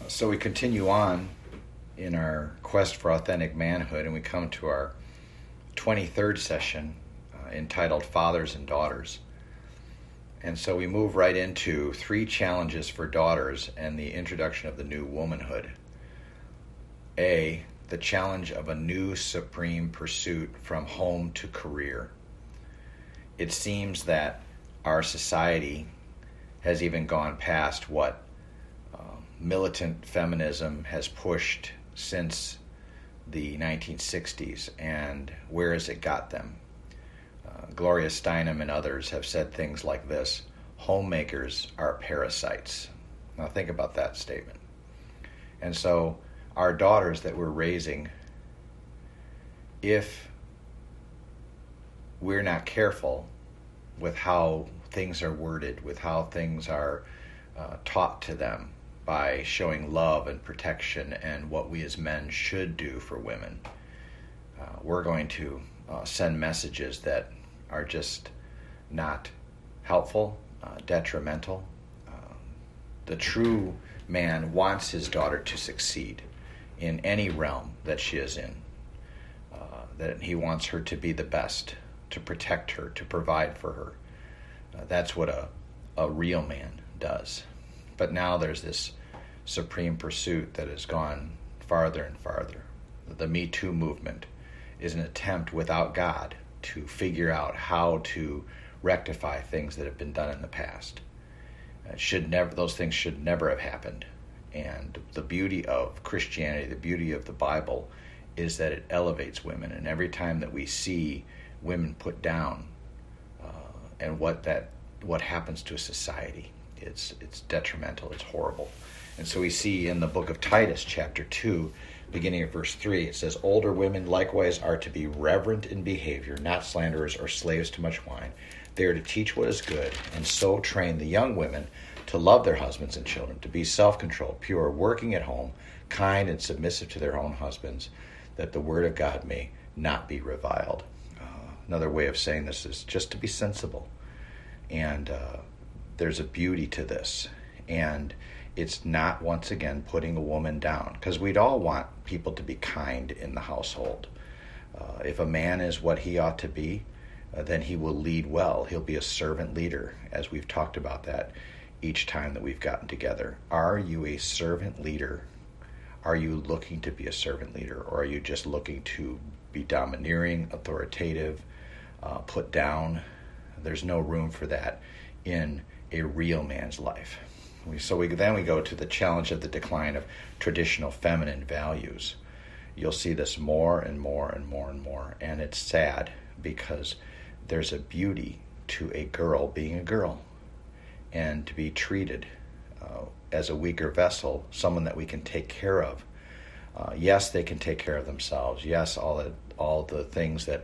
So we continue on in our quest for authentic manhood, and we come to our 23rd session entitled Fathers and Daughters. And so we move right into 3 challenges for daughters and the introduction of the new womanhood. A, the challenge of a new supreme pursuit from home to career. It seems that our society has even gone past what militant feminism has pushed since the 1960s, and where has it got them? Gloria Steinem and others have said things like this: homemakers are parasites. Now think about that statement. And so our daughters that we're raising, if we're not careful with how things are worded, with how things are taught to them, by showing love and protection and what we as men should do for women, we're going to send messages that are just not helpful, detrimental. The true man wants his daughter to succeed in any realm that she is in, that he wants her to be the best, to protect her, to provide for her. That's what a real man does. But now there's this supreme pursuit that has gone farther and farther. The Me Too movement is an attempt without God to figure out how to rectify things that have been done in the past. Those things should never have happened. And the beauty of Christianity, the beauty of the Bible, is that it elevates women. And every time that we see women put down, and what happens to a society, it's detrimental, it's horrible. And so we see in the book of Titus, chapter 2, beginning at verse 3, it says, older women likewise are to be reverent in behavior, not slanderers or slaves to much wine. They are to teach what is good, and so train the young women to love their husbands and children, to be self-controlled, pure, working at home, kind and submissive to their own husbands, that the word of God may not be reviled. Another way of saying this is just to be sensible. And there's a beauty to this. And it's not, once again, putting a woman down, because we'd all want people to be kind in the household. If a man is what he ought to be, then he will lead well. He'll be a servant leader, as we've talked about that each time that we've gotten together. Are you a servant leader? Are you looking to be a servant leader, or are you just looking to be domineering, authoritative, put down? There's no room for that in a real man's life. Then we go to the challenge of the decline of traditional feminine values. You'll see this more and more and more and more, and it's sad because there's a beauty to a girl being a girl and to be treated as a weaker vessel, someone that we can take care of. Yes, they can take care of themselves. Yes, all the things that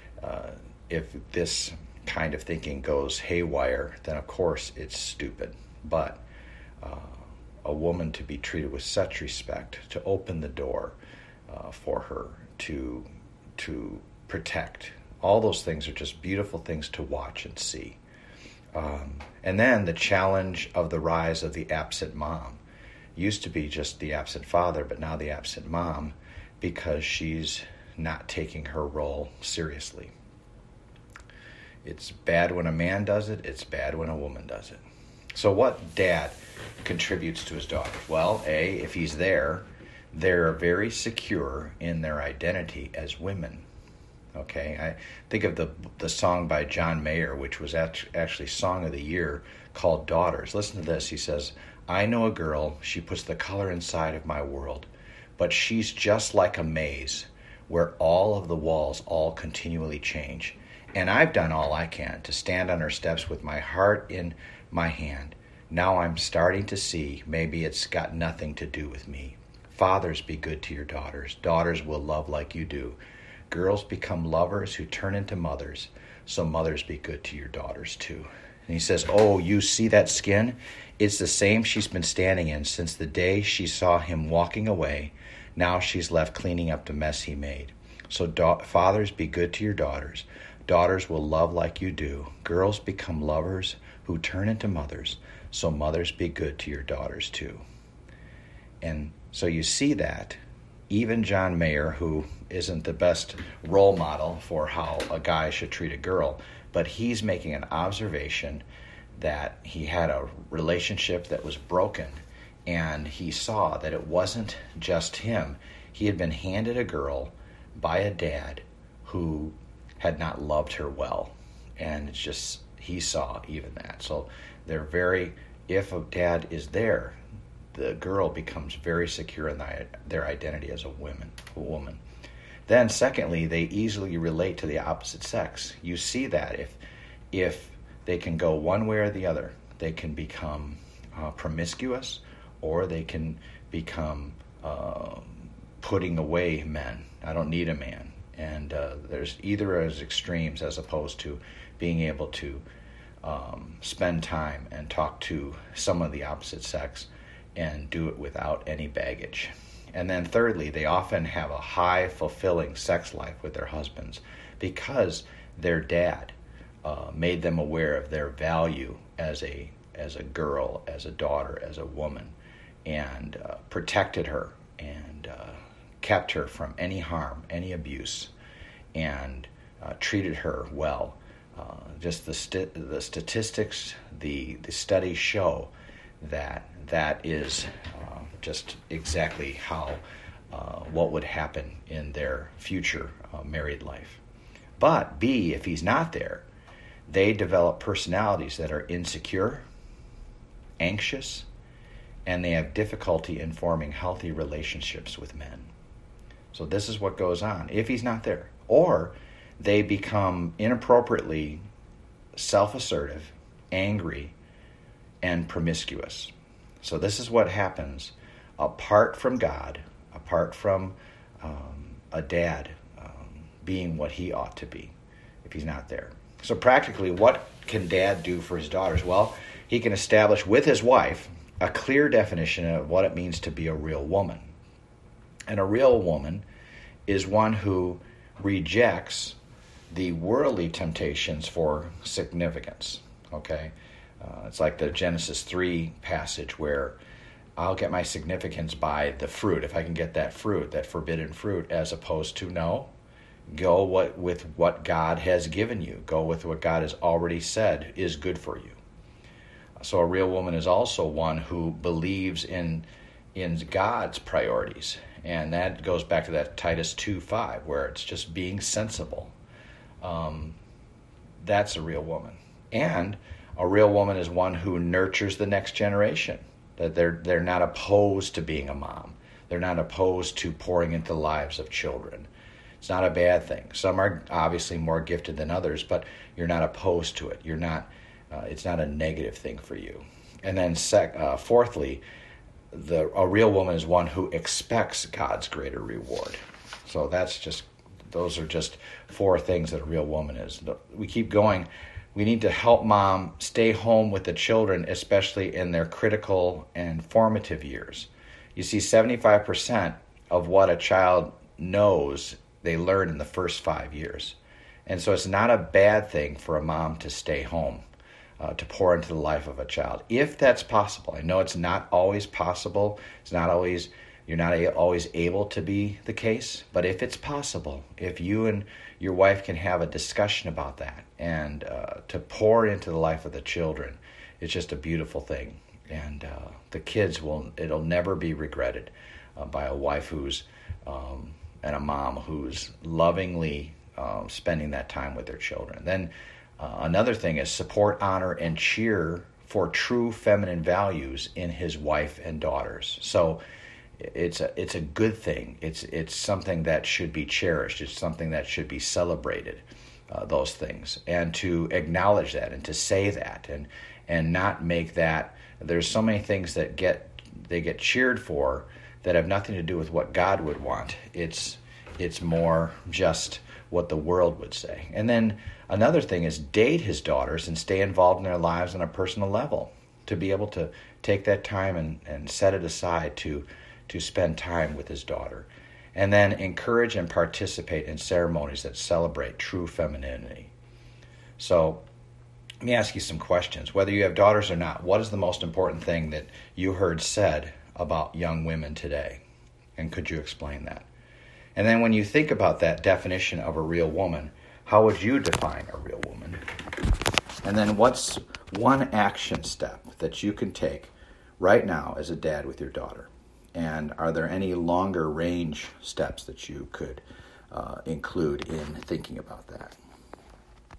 if this kind of thinking goes haywire, then of course it's stupid. But a woman to be treated with such respect, to open the door for her, to protect, all those things are just beautiful things to watch and see. And then the challenge of the rise of the absent mom. Used to be just the absent father, but now the absent mom, because she's not taking her role seriously. It's bad when a man does it. It's bad when a woman does it. So what dad contributes to his daughters? Well, if he's there, they're very secure in their identity as women. Okay, I think of the song by John Mayer, which was actually Song of the Year, called Daughters. Listen to this. He says, I know a girl, she puts the color inside of my world, but she's just like a maze where all of the walls all continually change. And I've done all I can to stand on her steps with my heart in my hand. Now I'm starting to see maybe it's got nothing to do with me. Fathers, be good to your daughters. Daughters will love like you do. Girls become lovers who turn into mothers. So mothers, be good to your daughters too. And he says, oh, you see that skin? It's the same she's been standing in since the day she saw him walking away. Now she's left cleaning up the mess he made. So fathers, be good to your daughters. Daughters will love like you do. Girls become lovers who turn into mothers. So mothers, be good to your daughters too. And so you see that even John Mayer, who isn't the best role model for how a guy should treat a girl, but he's making an observation that he had a relationship that was broken, and he saw that it wasn't just him. He had been handed a girl by a dad who had not loved her well, and it's just, he saw even that. So they're very, if a dad is there, the girl becomes very secure in their identity as a woman. Then secondly, they easily relate to the opposite sex. You see that if they can go one way or the other, they can become promiscuous, or they can become putting away men. I don't need a man. And there's either as extremes as opposed to being able to spend time and talk to someone of the opposite sex and do it without any baggage. And then thirdly, they often have a high, fulfilling sex life with their husbands because their dad made them aware of their value as a girl, as a daughter, as a woman, and protected her and kept her from any harm, any abuse, and treated her well. Just the statistics, the studies show that is just exactly how what would happen in their future married life. But B, if he's not there, they develop personalities that are insecure, anxious, and they have difficulty in forming healthy relationships with men. So this is what goes on if he's not there. Or they become inappropriately self-assertive, angry, and promiscuous. So this is what happens apart from God, apart from a dad being what he ought to be if he's not there. So practically, what can dad do for his daughters? Well, he can establish with his wife a clear definition of what it means to be a real woman. And a real woman is one who rejects the worldly temptations for significance. Okay? It's like the Genesis 3 passage where I'll get my significance by the fruit. If I can get that fruit, that forbidden fruit, as opposed to no, go with what God has given you. Go with what God has already said is good for you. So a real woman is also one who believes in God's priorities. And that goes back to that Titus 2:5, where it's just being sensible. That's a real woman. And a real woman is one who nurtures the next generation. That they're not opposed to being a mom. They're not opposed to pouring into the lives of children. It's not a bad thing. Some are obviously more gifted than others, but you're not opposed to it. You're not. It's not a negative thing for you. And then fourthly, a real woman is one who expects God's greater reward. So those are just four things that a real woman is. We keep going. We need to help mom stay home with the children, especially in their critical and formative years. You see, 75% of what a child knows, they learn in the first 5 years. And so it's not a bad thing for a mom to stay home, to pour into the life of a child, if that's possible. I know it's not always possible. You're not always able to be the case, but if it's possible, if you and your wife can have a discussion about that and to pour into the life of the children, it's just a beautiful thing. And the kids it'll never be regretted by a wife and a mom who's lovingly spending that time with their children. Then another thing is support, honor, and cheer for true feminine values in his wife and daughters. So it's a good thing. It's something that should be cherished. It's something that should be celebrated. Those things, and to acknowledge that, and to say that, and not make that. There's so many things that they get cheered for that have nothing to do with what God would want. It's more just what the world would say. And then another thing is date his daughters and stay involved in their lives on a personal level. To be able to take that time and set it aside to spend time with his daughter. And then encourage and participate in ceremonies that celebrate true femininity. So let me ask you some questions. Whether you have daughters or not, what is the most important thing that you heard said about young women today? And could you explain that? And then when you think about that definition of a real woman, how would you define a real woman? And then what's one action step that you can take right now as a dad with your daughter? And are there any longer range steps that you could include in thinking about that?